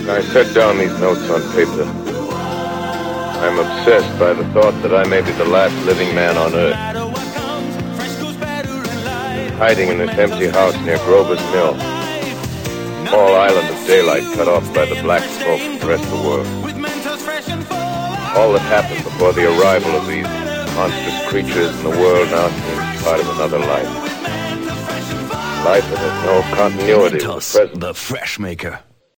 I set down these notes on paper. I'm obsessed by the thought that I may be the last living man on Earth. Hiding in this empty house near Grover's Mill. Small island of daylight cut off by the black smoke from the rest of the world. All that happened before the arrival of these monstrous creatures in the world now seems part of another life. Life that has no continuity with the present. The Fresh Maker.